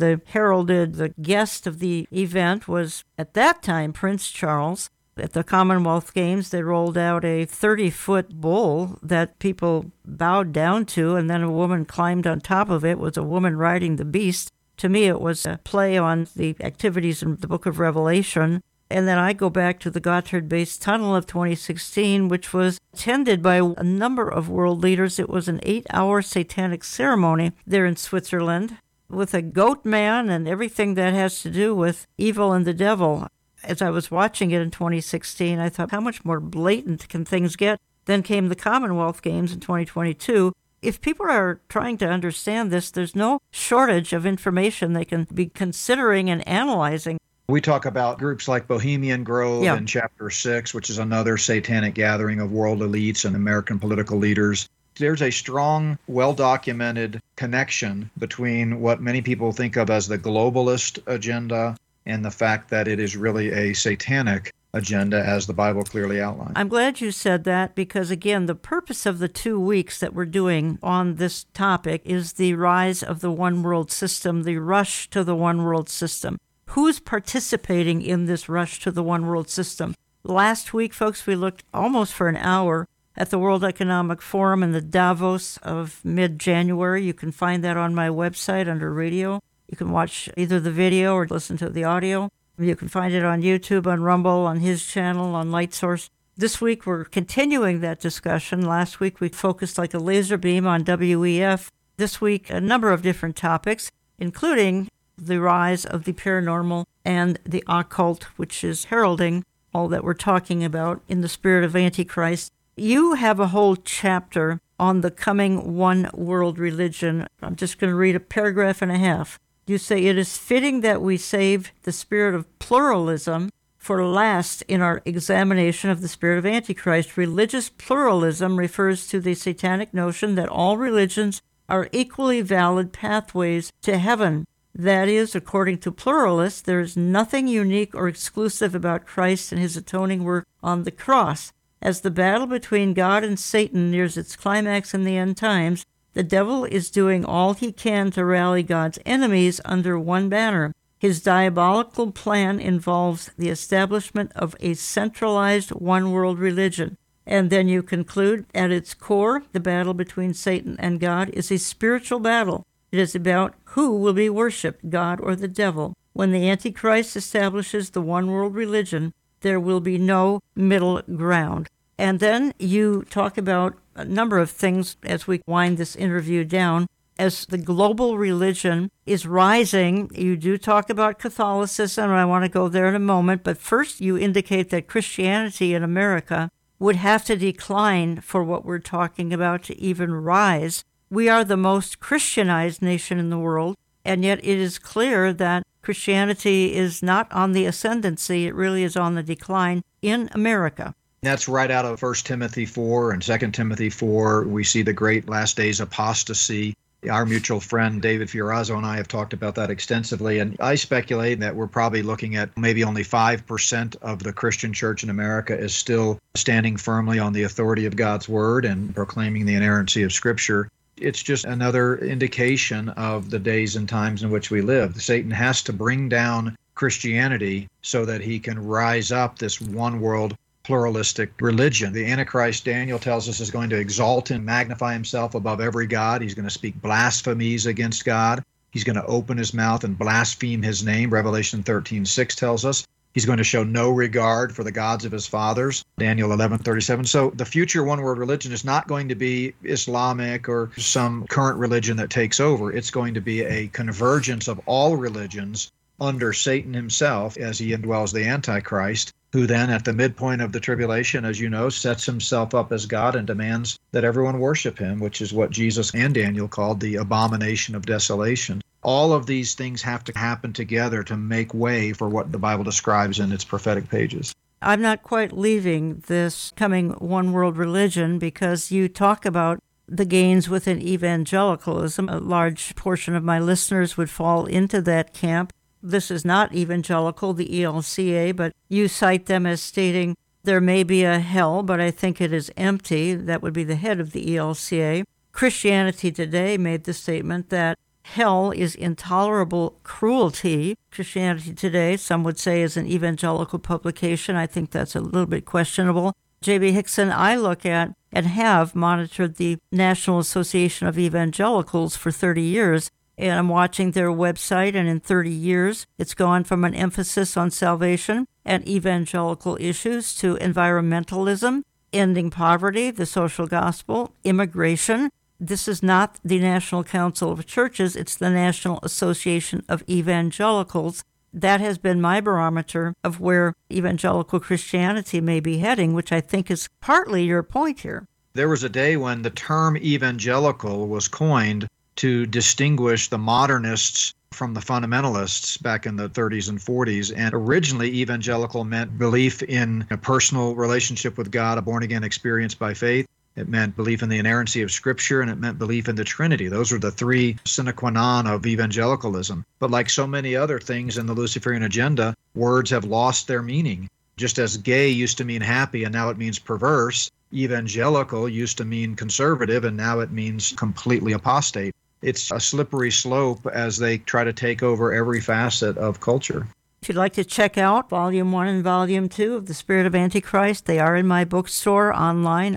the guest of the event was, at that time, Prince Charles. At the Commonwealth Games, they rolled out a 30-foot bull that people bowed down to, and then a woman climbed on top of it. It was a woman riding the beast. To me, it was a play on the activities in the book of Revelation. And then I go back to the Gotthard Base Tunnel of 2016, which was attended by a number of world leaders. It was an 8-hour satanic ceremony there in Switzerland with a goat man and everything that has to do with evil and the devil. As I was watching it in 2016, I thought, how much more blatant can things get? Then came the Commonwealth Games in 2022. If people are trying to understand this, there's no shortage of information they can be considering and analyzing. We talk about groups like Bohemian Grove in Chapter 6, which is another satanic gathering of world elites and American political leaders. There's a strong, well-documented connection between what many people think of as the globalist agenda and the fact that it is really a satanic agenda, as the Bible clearly outlines. I'm glad you said that because, again, the purpose of the 2 weeks that we're doing on this topic is the rise of the one world system, the rush to the one world system. Who's participating in this rush to the one world system? Last week, folks, we looked almost for an hour at the World Economic Forum in the Davos of mid-January. You can find that on my website under radio. You can watch either the video or listen to the audio. You can find it on YouTube, on Rumble, on his channel, on LightSource. This week, we're continuing that discussion. Last week, we focused like a laser beam on WEF. This week, a number of different topics, including the rise of the paranormal and the occult, which is heralding all that we're talking about in the spirit of Antichrist. You have a whole chapter on the coming one world religion. I'm just going to read a paragraph and a half. You say, it is fitting that we save the spirit of pluralism for last in our examination of the spirit of Antichrist. Religious pluralism refers to the satanic notion that all religions are equally valid pathways to heaven. That is, according to pluralists, there is nothing unique or exclusive about Christ and his atoning work on the cross. As the battle between God and Satan nears its climax in the end times, the devil is doing all he can to rally God's enemies under one banner. His diabolical plan involves the establishment of a centralized one-world religion. And then you conclude, at its core, the battle between Satan and God is a spiritual battle. It is about who will be worshipped, God or the devil. When the Antichrist establishes the one-world religion, there will be no middle ground. And then you talk about a number of things as we wind this interview down. As the global religion is rising, you do talk about Catholicism, and I want to go there in a moment. But first, you indicate that Christianity in America would have to decline for what we're talking about to even rise. We are the most Christianized nation in the world, and yet it is clear that Christianity is not on the ascendancy. It really is on the decline in America. That's right out of 1 Timothy 4 and 2 Timothy 4. We see the great last days apostasy. Our mutual friend David Fiorazo and I have talked about that extensively, and I speculate that we're probably looking at maybe only 5% of the Christian church in America is still standing firmly on the authority of God's word and proclaiming the inerrancy of Scripture. It's just another indication of the days and times in which we live. Satan has to bring down Christianity so that he can rise up this one world pluralistic religion. The Antichrist, Daniel tells us, is going to exalt and magnify himself above every god. He's going to speak blasphemies against God. He's going to open his mouth and blaspheme his name. Revelation 13:6 tells us. He's going to show no regard for the gods of his fathers. Daniel 11:37. So the future one world religion is not going to be Islamic or some current religion that takes over. It's going to be a convergence of all religions under Satan himself as he indwells the Antichrist, who then at the midpoint of the tribulation, as you know, sets himself up as God and demands that everyone worship him, which is what Jesus and Daniel called the abomination of desolation. All of these things have to happen together to make way for what the Bible describes in its prophetic pages. I'm not quite leaving this coming one world religion because you talk about the gains within evangelicalism. A large portion of my listeners would fall into that camp. This is not evangelical, the ELCA, but you cite them as stating there may be a hell, but I think it is empty. That would be the head of the ELCA. Christianity Today made the statement that hell is intolerable cruelty. Christianity Today, some would say, is an evangelical publication. I think that's a little bit questionable. J.B. Hixson, I look at and have monitored the National Association of Evangelicals for 30 years, and I'm watching their website, and in 30 years, it's gone from an emphasis on salvation and evangelical issues to environmentalism, ending poverty, the social gospel, immigration. This is not the National Council of Churches, it's the National Association of Evangelicals. That has been my barometer of where evangelical Christianity may be heading, which I think is partly your point here. There was a day when the term evangelical was coined to distinguish the modernists from the fundamentalists back in the 30s and 40s. And originally, evangelical meant belief in a personal relationship with God, a born-again experience by faith. It meant belief in the inerrancy of Scripture, and it meant belief in the Trinity. Those were the three sine qua non of evangelicalism. But like so many other things in the Luciferian agenda, words have lost their meaning. Just as gay used to mean happy and now it means perverse, evangelical used to mean conservative and now it means completely apostate. It's a slippery slope as they try to take over every facet of culture. If you'd like to check out Volume 1 and Volume 2 of The Spirit of Antichrist, they are in my bookstore online,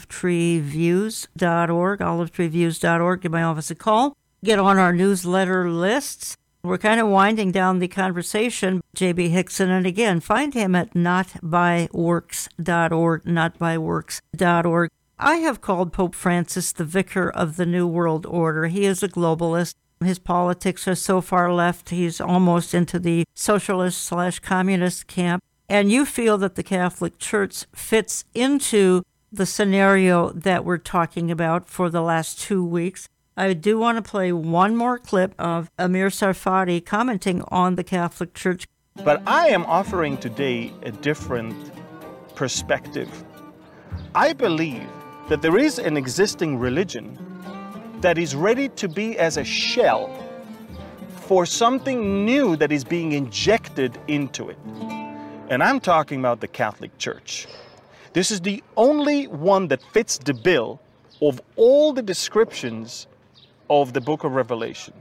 olivetreeviews.org, olivetreeviews.org. Give my office a call. Get on our newsletter lists. We're kind of winding down the conversation, J.B. Hixson, and again, find him at notbyworks.org, notbyworks.org. I have called Pope Francis the vicar of the New World Order. He is a globalist. His politics are so far left, he's almost into the socialist/communist camp. And you feel that the Catholic Church fits into the scenario that we're talking about for the last 2 weeks. I do want to play one more clip of Amir Tsarfati commenting on the Catholic Church. But I am offering today a different perspective. I believe that there is an existing religion that is ready to be as a shell for something new that is being injected into it. And I'm talking about the Catholic Church. This is the only one that fits the bill of all the descriptions of the book of Revelation.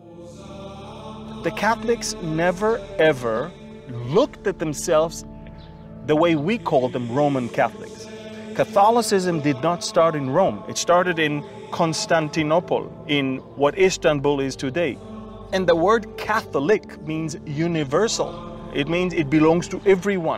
The Catholics never ever looked at themselves the way we call them Roman Catholics. Catholicism did not start in Rome. It started in Constantinople, in what Istanbul is today. And the word Catholic means universal. It means it belongs to everyone.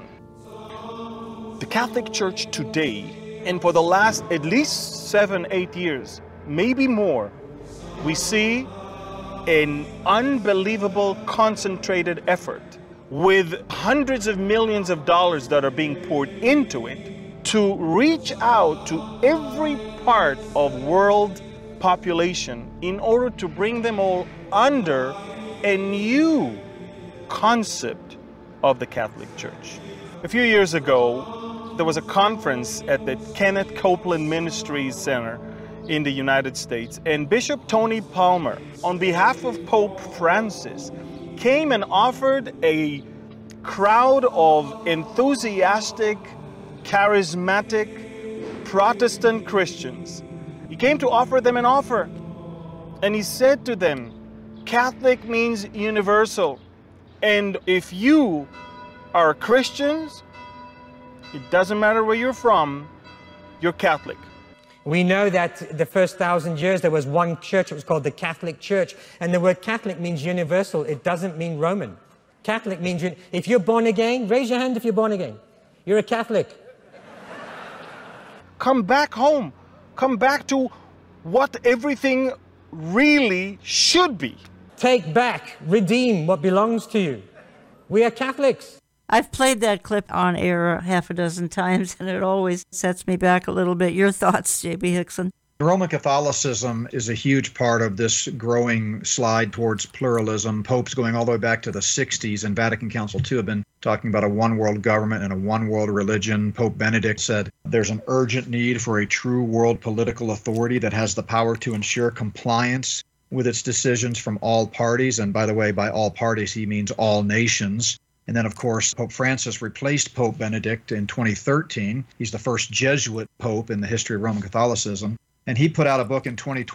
The Catholic Church today, and for the last at least 7-8 years, maybe more, we see an unbelievable concentrated effort with hundreds of millions of dollars that are being poured into it to reach out to every part of world population in order to bring them all under a new concept of the Catholic Church. A few years ago, there was a conference at the Kenneth Copeland Ministries Center in the United States, and Bishop Tony Palmer, on behalf of Pope Francis, came and offered a crowd of enthusiastic, charismatic Protestant Christians. He came to offer them an offer, and he said to them, Catholic means universal, and if you are Christians, it doesn't matter where you're from, you're Catholic. We know that the first 1,000 years there was one church, it was called the Catholic Church, and the word Catholic means universal, it doesn't mean Roman. Catholic means, if you're born again, raise your hand if you're born again. You're a Catholic. Come back home. Come back to what everything really should be. Take back, redeem what belongs to you. We are Catholics. I've played that clip on air half a dozen times, and it always sets me back a little bit. Your thoughts, J.B. Hixson? Roman Catholicism is a huge part of this growing slide towards pluralism. Popes going all the way back to the 60s and Vatican Council II have been talking about a one-world government and a one-world religion. Pope Benedict said there's an urgent need for a true world political authority that has the power to ensure compliance with its decisions from all parties. And by the way, by all parties, he means all nations. And then, of course, Pope Francis replaced Pope Benedict in 2013. He's the first Jesuit pope in the history of Roman Catholicism. And he put out a book in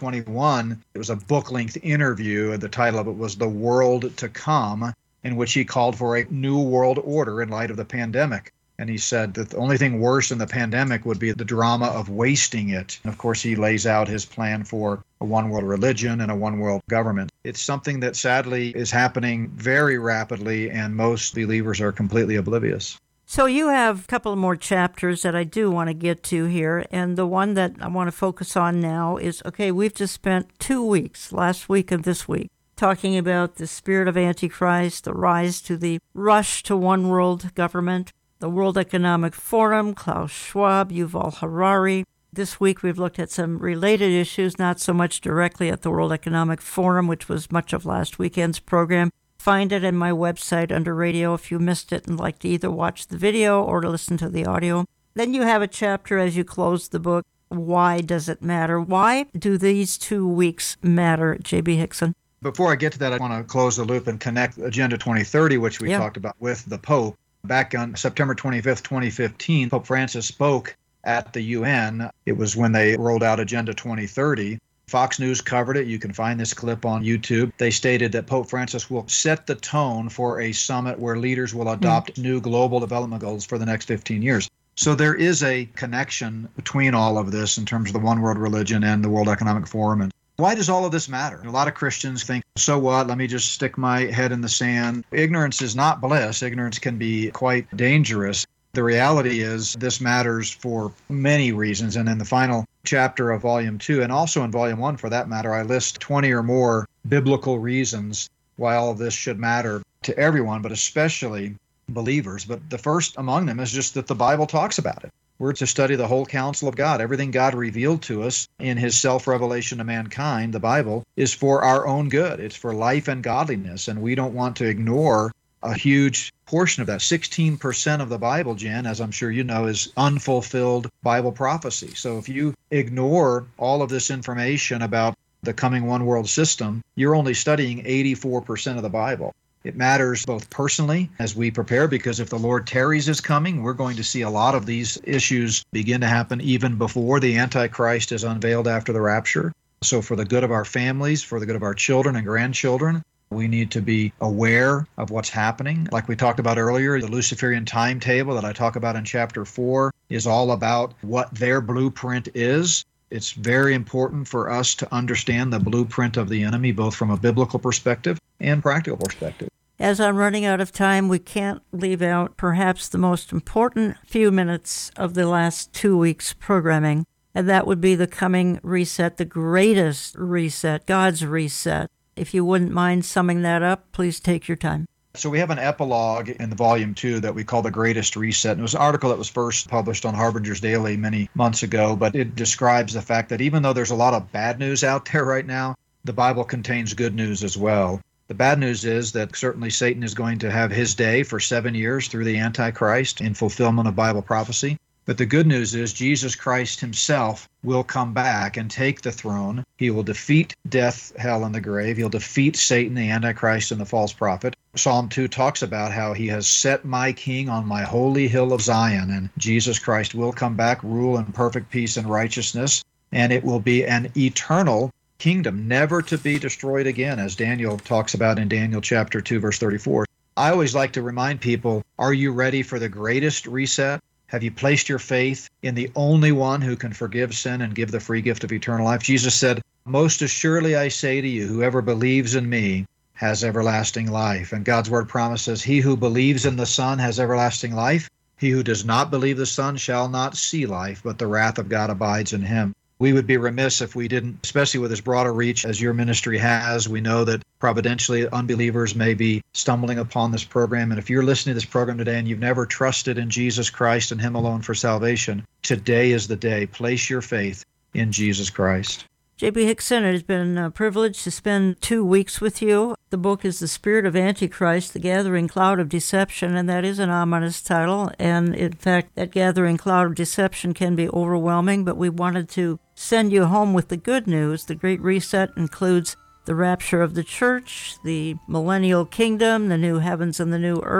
2021. It was a book-length interview. The title of it was The World to Come, in which he called for a new world order in light of the pandemic. And he said that the only thing worse than the pandemic would be the drama of wasting it. And of course, he lays out his plan for a one-world religion and a one-world government. It's something that sadly is happening very rapidly, and most believers are completely oblivious. So you have a couple more chapters that I do want to get to here, and the one that I want to focus on now is, okay, we've just spent 2 weeks, last week and this week, talking about the spirit of Antichrist, the rise to the rush to one world government, the World Economic Forum, Klaus Schwab, Yuval Harari. This week we've looked at some related issues, not so much directly at the World Economic Forum, which was much of last weekend's program. Find it in my website under radio if you missed it and like to either watch the video or to listen to the audio. Then you have a chapter as you close the book, Why Does It Matter? Why do these 2 weeks matter, J.B. Hixson? Before I get to that, I want to close the loop and connect Agenda 2030, which we talked about with the Pope. Back on September 25th, 2015, Pope Francis spoke at the UN. It was when they rolled out Agenda 2030. Fox News covered it. You can find this clip on YouTube. They stated that Pope Francis will set the tone for a summit where leaders will adopt new global development goals for the next 15 years. So there is a connection between all of this in terms of the one world religion and the World Economic Forum. And why does all of this matter? A lot of Christians think, so what? Let me just stick my head in the sand. Ignorance is not bliss. Ignorance can be quite dangerous. The reality is this matters for many reasons. And in the final chapter of Volume 2, and also in Volume 1 for that matter, I list 20 or more biblical reasons why all of this should matter to everyone, but especially believers. But the first among them is just that the Bible talks about it. We're to study the whole counsel of God. Everything God revealed to us in his self-revelation to mankind, the Bible, is for our own good. It's for life and godliness, and we don't want to ignore a huge portion of that. 16% of the Bible, Jen, as I'm sure you know, is unfulfilled Bible prophecy. So if you ignore all of this information about the coming one world system, you're only studying 84% of the Bible. It matters both personally as we prepare, because if the Lord tarries is coming, we're going to see a lot of these issues begin to happen even before the Antichrist is unveiled after the rapture. So for the good of our families, for the good of our children and grandchildren, we need to be aware of what's happening. Like we talked about earlier, the Luciferian timetable that I talk about in Chapter 4 is all about what their blueprint is. It's very important for us to understand the blueprint of the enemy, both from a biblical perspective and practical perspective. As I'm running out of time, we can't leave out perhaps the most important few minutes of the last 2 weeks' programming, and that would be the coming reset, the greatest reset, God's reset. If you wouldn't mind summing that up, please take your time. So we have an epilogue in the Volume 2 that we call The Greatest Reset. And it was an article that was first published on Harbinger's Daily many months ago, but it describes the fact that even though there's a lot of bad news out there right now, the Bible contains good news as well. The bad news is that certainly Satan is going to have his day for 7 years through the Antichrist in fulfillment of Bible prophecy. But the good news is Jesus Christ himself will come back and take the throne. He will defeat death, hell, and the grave. He'll defeat Satan, the Antichrist, and the false prophet. Psalm 2 talks about how he has set my king on my holy hill of Zion, and Jesus Christ will come back, rule in perfect peace and righteousness, and it will be an eternal kingdom, never to be destroyed again, as Daniel talks about in Daniel chapter 2, verse 34. I always like to remind people, are you ready for the greatest reset? Have you placed your faith in the only one who can forgive sin and give the free gift of eternal life? Jesus said, most assuredly I say to you, whoever believes in me has everlasting life. And God's word promises, he who believes in the Son has everlasting life. He who does not believe the Son shall not see life, but the wrath of God abides in him. We would be remiss if we didn't, especially with this broader reach as your ministry has. We know that providentially unbelievers may be stumbling upon this program. And if you're listening to this program today and you've never trusted in Jesus Christ and him alone for salvation, today is the day. Place your faith in Jesus Christ. J.B. Hixson, it has been a privilege to spend 2 weeks with you. The book is The Spirit of Antichrist, The Gathering Cloud of Deception, and that is an ominous title. And in fact, that gathering cloud of deception can be overwhelming, but we wanted to send you home with the good news. The Great Reset includes the rapture of the church, the millennial kingdom, the new heavens and the new earth,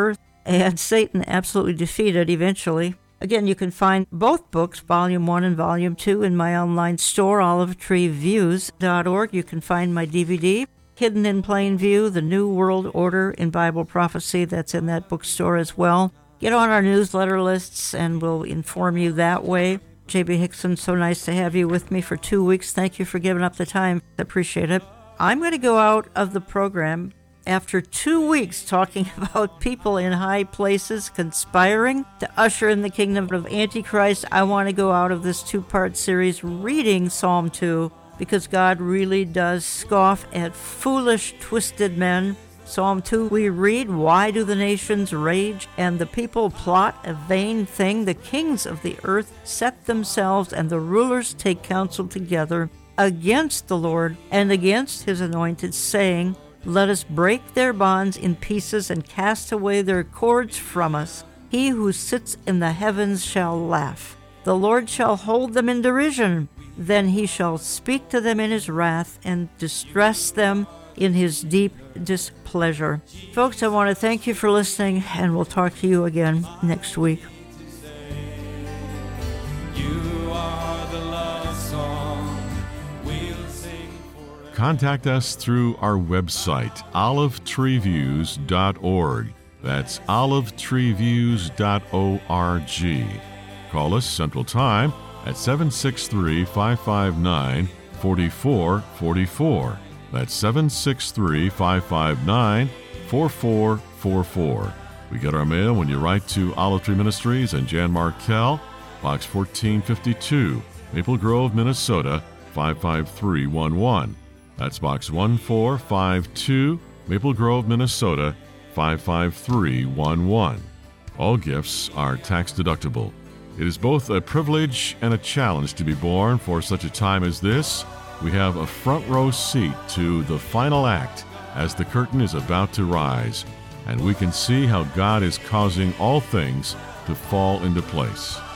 and Satan absolutely defeated eventually. Again, you can find both books, Volume 1 and Volume 2, in my online store, olivetreeviews.org. You can find my DVD, Hidden in Plain View, The New World Order in Bible Prophecy. That's in that bookstore as well. Get on our newsletter lists, and we'll inform you that way. J.B. Hixson, so nice to have you with me for 2 weeks. Thank you for giving up the time. I appreciate it. I'm going to go out of the program after 2 weeks talking about people in high places conspiring to usher in the kingdom of Antichrist. I want to go out of this 2-part series reading Psalm 2 because God really does scoff at foolish, twisted men. Psalm 2, we read, "Why do the nations rage and the people plot a vain thing? The kings of the earth set themselves and the rulers take counsel together against the Lord and against his anointed, saying, Let us break their bonds in pieces and cast away their cords from us. He who sits in the heavens shall laugh. The Lord shall hold them in derision. Then he shall speak to them in his wrath and distress them in his deep displeasure." Folks, I want to thank you for listening, and we'll talk to you again next week. Contact us through our website, olivetreeviews.org. That's olivetreeviews.org. Call us Central Time at 763-559-4444. That's 763-559-4444. We get our mail when you write to Olive Tree Ministries and Jan Markell, Box 1452, Maple Grove, Minnesota, 55311. That's Box 1452, Maple Grove, Minnesota, 55311. All gifts are tax deductible. It is both a privilege and a challenge to be born for such a time as this. We have a front row seat to the final act as the curtain is about to rise, and we can see how God is causing all things to fall into place.